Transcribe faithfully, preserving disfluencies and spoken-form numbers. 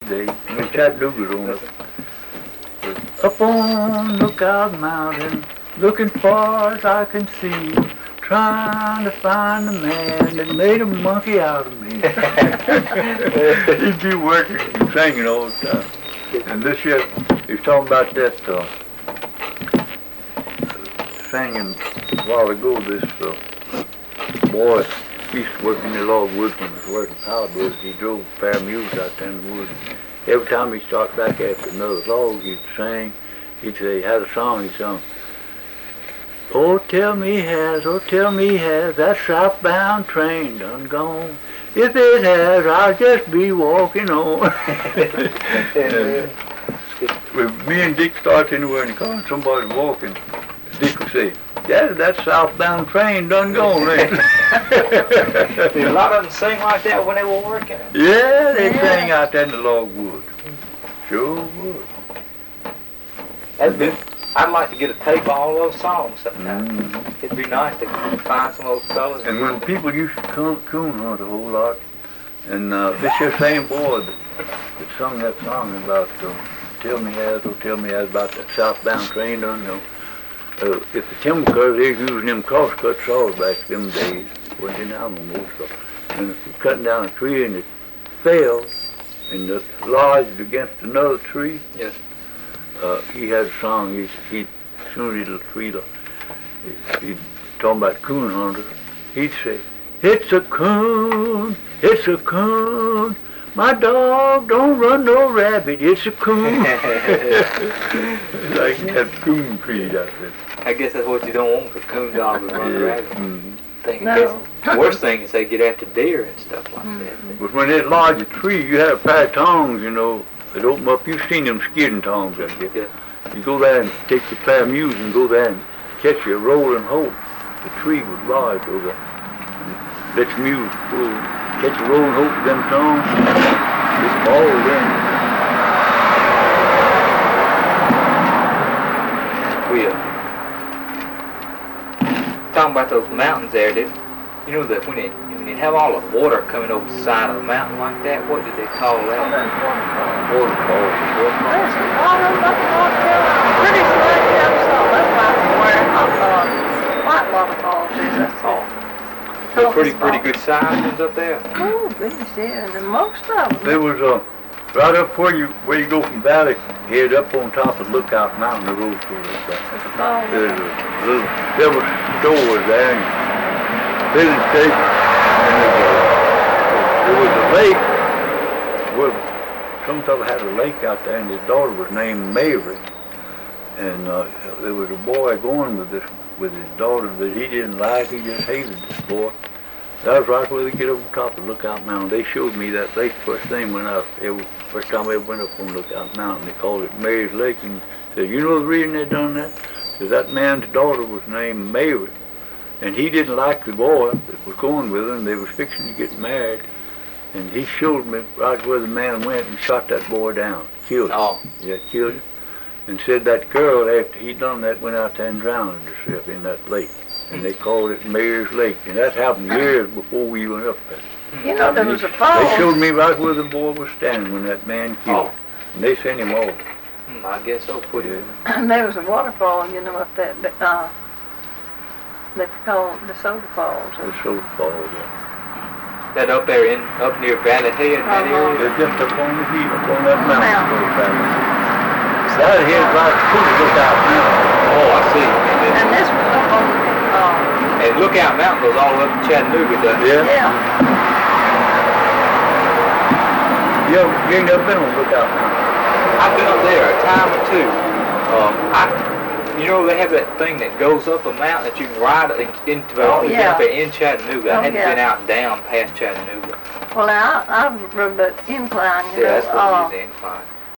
day. I mean, Chattanooga's on it. Up on Lookout Mountain, looking far as I can see, trying to find the man that made a monkey out of me. He'd be working and singing all the time. And this year, he's talking about that, uh, singing a while ago, this uh, boy, he used to work in the log woods when he was working power woods. He drove a pair of mules out there in the woods. Every time he started back after another log, he'd sing. He'd say, he had a song he sung. Oh, tell me has, oh, tell me has, that southbound train done gone. If it has, I'll just be walking on. And when me and Dick started anywhere in the car and somebody's walking, Dick would say, Daddy, that southbound train done gone, ain't it? Did a lot of them sing like that when they were working? Yeah, they yeah. sang out there in the logwood. Sure would. That'd be, I'd like to get a tape of all those songs sometime. Mm-hmm. It'd be nice to find some of those fellas. And when people used to coon, coon hunt a whole lot, and uh, this here same boy that, that sung that song about uh, Tell Me Has, oh Tell Me Has, about that southbound train done gone. Uh, if the timber cutters, they was using them crosscut saws back in them days. Wasn't now no more. So, and if you're cutting down a tree and it fell and it lodged against another tree, yes. uh, he had a song. He, he as soon as the tree, he, he talking about coon hunters. He'd say, "It's a coon, it's a coon. My dog don't run no rabbit. It's a coon." Like that coon tree out there. I guess that's what you don't want, the coon dog to run yeah. the rabbit. Mm-hmm. Thing. No. The worst thing is they get after deer and stuff like mm-hmm. that. But when they lodge a tree, you have a pair of tongs, you know, that open up. You've seen them skidding tongs out there. Yeah. You go there and take your pair of mules and go there and catch your rolling hoe. The tree would lodge over there. Let your mules go catch a rolling hoe with them tongs. It's all in. We uh, talking about those mountains there, dude. You know that when it when you have all the water coming over the side of the mountain like that, what did they call that? Waterfall. Waterfall. There's a lot of them up in North Carolina. Pretty slick episode. That's why I'm wearing hot dogs. Quite a lot of falls is that's all. They're pretty pretty good sized ones up there. Oh goodness, yeah, and most of them. There was a. Uh, Right up where you where you go from Valley, head up on top of Lookout Mountain, the road to it. There's a little, there were stores there, and filling station, and there was a lake where some fellow had a lake out there, and his daughter was named Maverick, and uh, there was a boy going with this with his daughter that he didn't like. He just hated this boy. That was right where they get over the top of Lookout Mountain. They showed me that lake first thing when I, it, first time I ever went up on Lookout Mountain. They called it Mary's Lake, and said, you know the reason they done that? Because that man's daughter was named Mary, and he didn't like the boy that was going with him. They was fixing to get married, and he showed me right where the man went and shot that boy down, killed him. Oh. Yeah, killed him, and said that girl, after he done that, went out there and drowned herself in that lake. And they called it Mayor's Lake, and that happened years before we went up there. You know, there was a fall. They showed me right where the boy was standing when that man killed him, and they sent him off. Hmm, I guess so, put it. And there was a waterfall, you know, up that, uh, they call the Soda Falls. The Soda Falls, yeah. That up there in, up near Valley Head, in that uh-huh. area? They're just up on the hill, up on that mountain. mountain. That here's right to Lookout Mountain. Oh, I see. And, then, and this was up on the Uh, and Lookout Mountain goes all up to Chattanooga, doesn't it? Yeah. You, you ain't never been on Lookout Mountain? I've been up there a time or two. Um, I, you know, they have that thing that goes up a mountain that you can ride into oh, yeah. up there in Chattanooga. Oh, I hadn't yeah. been out and down past Chattanooga. Well, now, I, I've rode that incline, you yeah, know. that's what uh, it is, the incline.